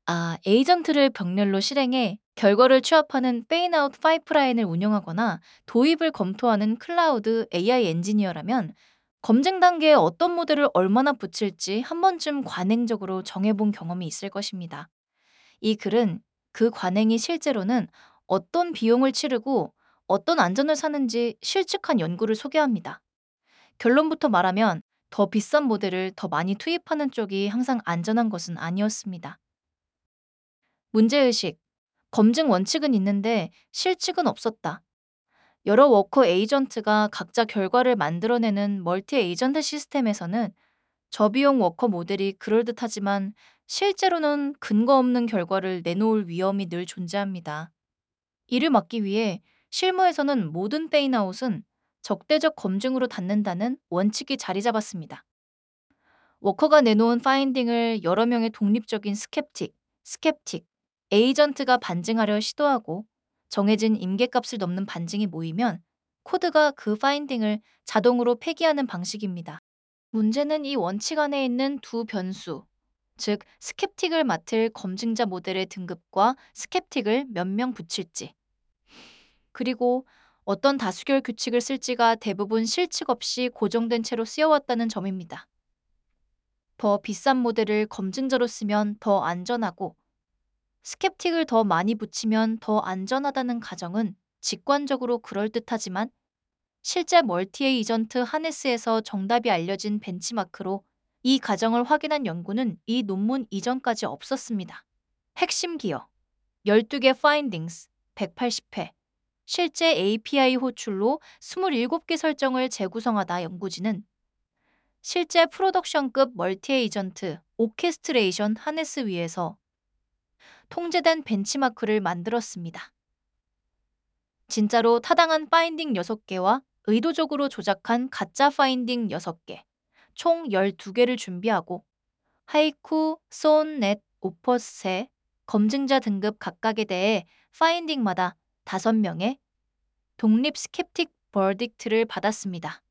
에이전트를 병렬로 실행해 결과를 취합하는 페인아웃 파이프라인을 운영하거나 도입을 검토하는 클라우드 AI 엔지니어라면 검증 단계에 어떤 모델을 얼마나 붙일지 한 번쯤 관행적으로 정해본 경험이 있을 것입니다. 이 글은 그 관행이 실제로는 어떤 비용을 치르고 어떤 안전을 사는지 실측한 연구를 소개합니다. 결론부터 말하면 더 비싼 모델을 더 많이 투입하는 쪽이 항상 안전한 것은 아니었습니다. 문제의식, 검증 원칙은 있는데 실측은 없었다. 여러 워커 에이전트가 각자 결과를 만들어내는 멀티 에이전트 시스템에서는 저비용 워커 모델이 그럴듯하지만 실제로는 근거 없는 결과를 내놓을 위험이 늘 존재합니다. 이를 막기 위해 실무에서는 모든 페인아웃은 적대적 검증으로 닫는다는 원칙이 자리 잡았습니다. 워커가 내놓은 파인딩을 여러 명의 독립적인 스캡틱, 에이전트가 반증하려 시도하고 정해진 임계값을 넘는 반증이 모이면 코드가 그 파인딩을 자동으로 폐기하는 방식입니다. 문제는 이 원칙 안에 있는 두 변수, 즉 스캡틱을 맡을 검증자 모델의 등급과 스캡틱을 몇 명 붙일지, 그리고 어떤 다수결 규칙을 쓸지가 대부분 실측 없이 고정된 채로 쓰여왔다는 점입니다. 더 비싼 모델을 검증자로 쓰면 더 안전하고 스캡틱을 더 많이 붙이면 더 안전하다는 가정은 직관적으로 그럴듯하지만 실제 멀티 에이전트 하네스에서 정답이 알려진 벤치마크로 이 가정을 확인한 연구는 이 논문 이전까지 없었습니다. 핵심 기여 12개 파인딩스 180회 실제 API 호출로 27개 설정을 재구성하다 연구진은 실제 프로덕션급 멀티 에이전트 오케스트레이션 하네스 위에서 통제된 벤치마크를 만들었습니다. 진짜로 타당한 파인딩 6개와 의도적으로 조작한 가짜 파인딩 6개, 총 12개를 준비하고 하이쿠, 소온넷, 오퍼스의 검증자 등급 각각에 대해 파인딩마다 5명의 독립 스캡틱 버딕트를 받았습니다.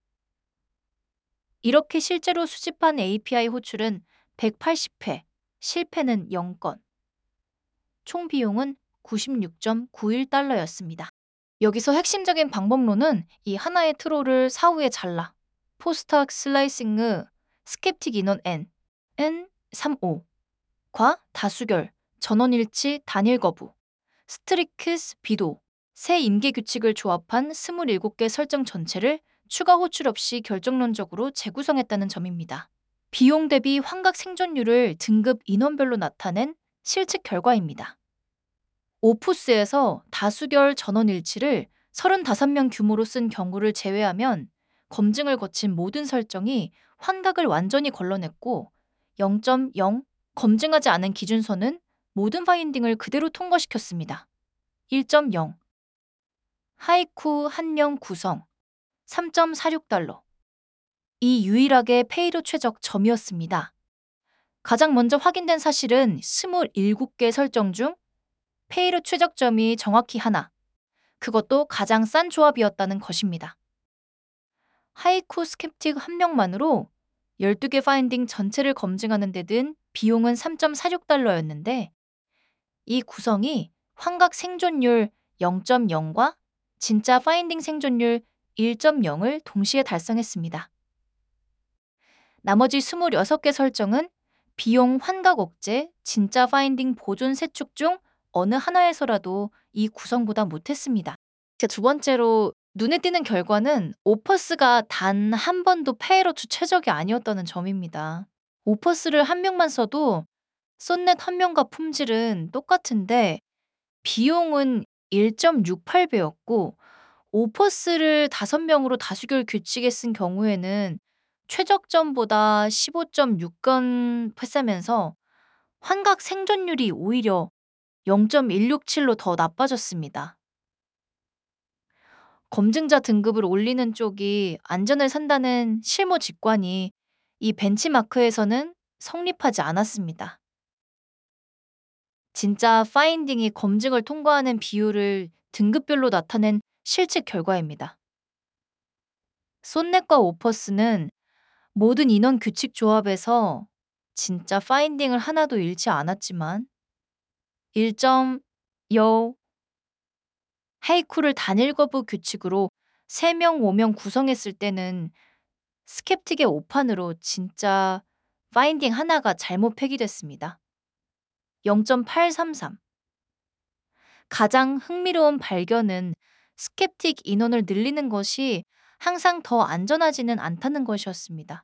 이렇게 실제로 수집한 API 호출은 180회, 실패는 0건, 총 비용은 96.91달러였습니다. 여기서 핵심적인 방법론은 이 하나의 트롤을 사후에 잘라 포스트악 슬라이싱의 스캡틱 인원 n은 35과 다수결, 전원일치, 단일 거부, 스트리크스 비도, 세 임계 규칙을 조합한 27개 설정 전체를 추가 호출 없이 결정론적으로 재구성했다는 점입니다. 비용 대비 환각 생존율을 등급 인원별로 나타낸 실측 결과입니다. 오푸스에서 다수결 전원일치를 35명 규모로 쓴 경우를 제외하면 검증을 거친 모든 설정이 환각을 완전히 걸러냈고 0.0 검증하지 않은 기준선은 모든 파인딩을 그대로 통과시켰습니다. 1.0 하이쿠 한령 구성 3.46달러 이 유일하게 페이로 최적 점이었습니다. 가장 먼저 확인된 사실은 27개 설정 중 페이로 최적점이 정확히 하나, 그것도 가장 싼 조합이었다는 것입니다. 하이쿠 스캡틱 한 명만으로 12개 파인딩 전체를 검증하는 데 든 비용은 3.46달러였는데 이 구성이 환각 생존율 0.0과 진짜 파인딩 생존율 1.0을 동시에 달성했습니다. 나머지 26개 설정은 비용 환각 억제, 진짜 파인딩 보존 세 축 중 어느 하나에서라도 이 구성보다 못했습니다. 두 번째로 눈에 띄는 결과는 오퍼스가 단 한 번도 페이로트 최적이 아니었다는 점입니다. 오퍼스를 한 명만 써도 썬넷 한 명과 품질은 똑같은데 비용은 1.68배였고 오퍼스를 5명으로 다수결 규칙에 쓴 경우에는 최적점보다 15.6건 패싸면서 환각 생존율이 오히려 0.167로 더 나빠졌습니다. 검증자 등급을 올리는 쪽이 안전을 산다는 실무 직관이 이 벤치마크에서는 성립하지 않았습니다. 진짜 파인딩이 검증을 통과하는 비율을 등급별로 나타낸 실측 결과입니다. 쏜넷과 오퍼스는 모든 인원 규칙 조합에서 진짜 파인딩을 하나도 잃지 않았지만 1.0 하이쿠를 단일 거부 규칙으로 3명, 5명 구성했을 때는 스캡틱의 오판으로 진짜 파인딩 하나가 잘못 폐기됐습니다. 0.833. 가장 흥미로운 발견은 스캡틱 인원을 늘리는 것이 항상 더 안전하지는 않다는 것이었습니다.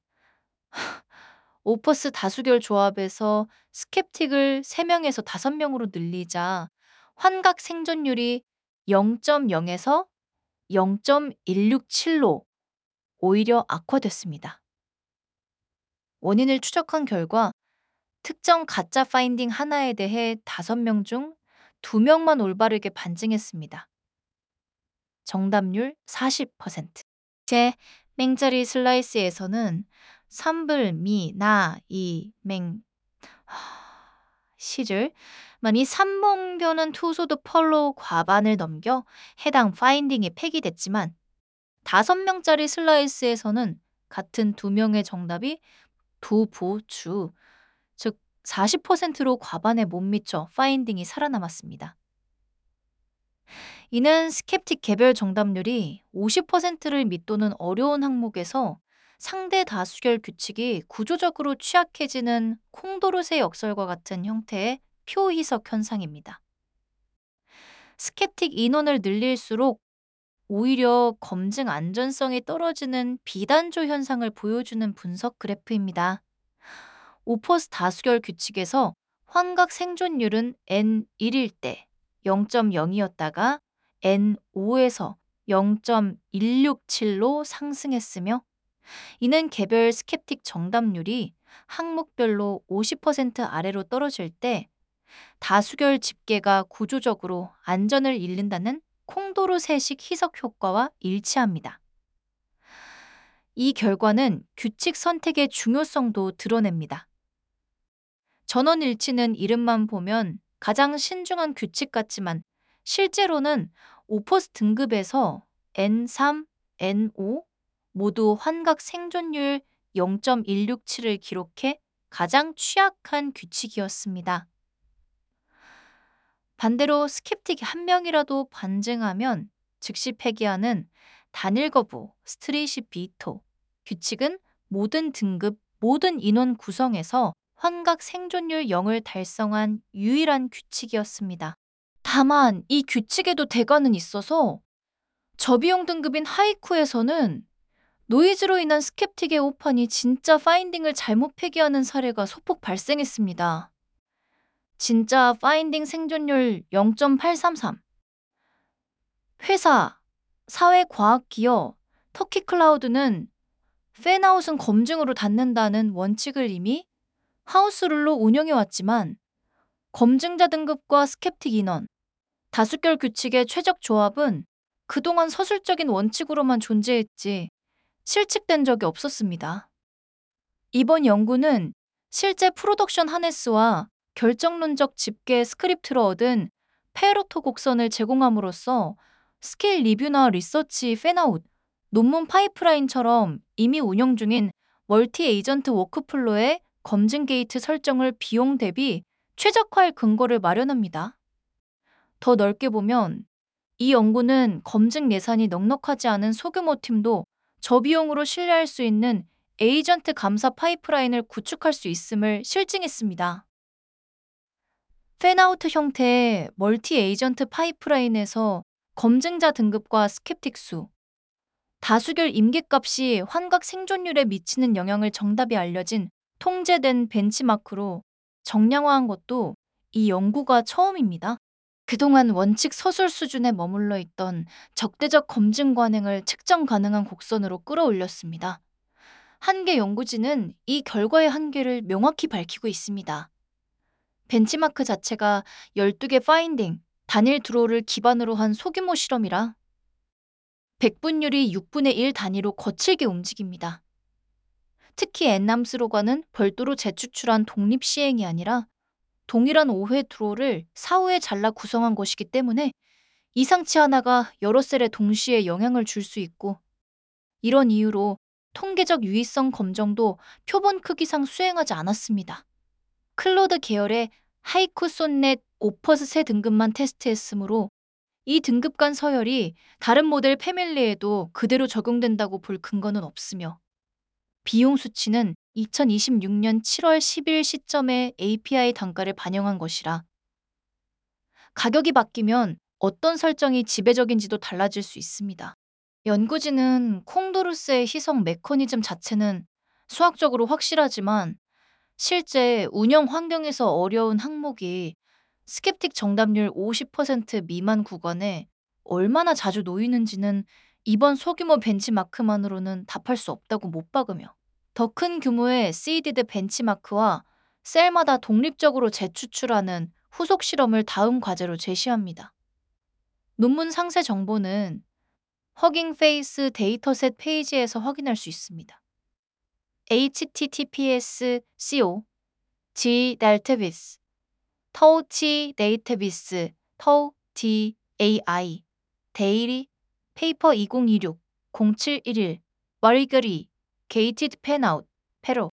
오퍼스 다수결 조합에서 스캡틱을 3명에서 5명으로 늘리자 환각 생존율이 0.0에서 0.167로 오히려 악화됐습니다. 원인을 추적한 결과 특정 가짜 파인딩 하나에 대해 5명 중 2명만 올바르게 반증했습니다. 정답률 40%. 제 맹자리 슬라이스에서는 삼불, 미, 나, 이, 맹, 시를 만이 3번변은 투소드 펄로 과반을 넘겨 해당 파인딩이 폐기됐지만 5명짜리 슬라이스에서는 같은 2명의 정답이 두보주, 즉 40%로 과반에 못 미쳐 파인딩이 살아남았습니다. 이는 스캡틱 개별 정답률이 50%를 밑도는 어려운 항목에서 상대 다수결 규칙이 구조적으로 취약해지는 콩도르세 역설과 같은 형태의 표희석 현상입니다. 스캡틱 인원을 늘릴수록 오히려 검증 안전성이 떨어지는 비단조 현상을 보여주는 분석 그래프입니다. 오퍼스 다수결 규칙에서 환각 생존율은 N1일 때 0.0이었다가 N5에서 0.167로 상승했으며 이는 개별 스캡틱 정답률이 항목별로 50% 아래로 떨어질 때 다수결 집계가 구조적으로 안전을 잃는다는 콩도르세식 희석 효과와 일치합니다. 이 결과는 규칙 선택의 중요성도 드러냅니다. 전원일치는 이름만 보면 가장 신중한 규칙 같지만 실제로는 오퍼스 등급에서 N3, N5 모두 환각 생존율 0.167을 기록해 가장 취약한 규칙이었습니다. 반대로 스캡틱이 한 명이라도 반증하면 즉시 폐기하는 단일 거부 스트리시 비토 규칙은 모든 등급, 모든 인원 구성에서 환각 생존율 0을 달성한 유일한 규칙이었습니다. 다만 이 규칙에도 대가는 있어서 저비용 등급인 하이쿠에서는 노이즈로 인한 스캡틱의 오판이 진짜 파인딩을 잘못 폐기하는 사례가 소폭 발생했습니다. 진짜 파인딩 생존율 0.833. 회사, 사회과학기업, 터키클라우드는 팬아웃은 검증으로 닫는다는 원칙을 이미 하우스룰로 운영해왔지만 검증자 등급과 스캡틱 인원, 다수결 규칙의 최적 조합은 그동안 서술적인 원칙으로만 존재했지 실측된 적이 없었습니다. 이번 연구는 실제 프로덕션 하네스와 결정론적 집계 스크립트로 얻은 페로토 곡선을 제공함으로써 스킬 리뷰나 리서치 팬아웃, 논문 파이프라인처럼 이미 운영 중인 멀티 에이전트 워크플로의 검증 게이트 설정을 비용 대비 최적화할 근거를 마련합니다. 더 넓게 보면 이 연구는 검증 예산이 넉넉하지 않은 소규모 팀도 저비용으로 신뢰할 수 있는 에이전트 감사 파이프라인을 구축할 수 있음을 실증했습니다. 팬아웃 형태의 멀티 에이전트 파이프라인에서 검증자 등급과 스캡틱 수, 다수결 임계값이 환각 생존율에 미치는 영향을 정답이 알려진 통제된 벤치마크로 정량화한 것도 이 연구가 처음입니다. 그동안 원칙 서술 수준에 머물러 있던 적대적 검증 관행을 측정 가능한 곡선으로 끌어올렸습니다. 한계 연구진은 이 결과의 한계를 명확히 밝히고 있습니다. 벤치마크 자체가 12개 파인딩, 단일 드로우를 기반으로 한 소규모 실험이라 백분율이 6분의 1 단위로 거칠게 움직입니다. 특히 엔남스로가는 별도로 재추출한 독립 시행이 아니라 동일한 5회 드로우를 4호에 잘라 구성한 것이기 때문에 이상치 하나가 여러 셀에 동시에 영향을 줄 수 있고 이런 이유로 통계적 유의성 검정도 표본 크기상 수행하지 않았습니다. 클로드 계열의 하이쿠 손넷 오퍼스 세 등급만 테스트했으므로 이 등급 간 서열이 다른 모델 패밀리에도 그대로 적용된다고 볼 근거는 없으며 비용 수치는 2026년 7월 10일 시점의 API 단가를 반영한 것이라 가격이 바뀌면 어떤 설정이 지배적인지도 달라질 수 있습니다. 연구진은 콩도르스의 희석 메커니즘 자체는 수학적으로 확실하지만 실제 운영 환경에서 어려운 항목이 스kép틱 정답률 50% 미만 구간에 얼마나 자주 놓이는지는 이번 소규모 벤치마크만으로는 답할 수 없다고 못 박으며 더 큰 규모의 시디드 벤치마크와 셀마다 독립적으로 재추출하는 후속 실험을 다음 과제로 제시합니다. 논문 상세 정보는 허깅 페이스 데이터셋 페이지에서 확인할 수 있습니다. https://co g 델테비스 터우치 데이터비스 터우 DAI 데이리 페이퍼 2026 0711 와리거리 게이티드 펜아웃 페로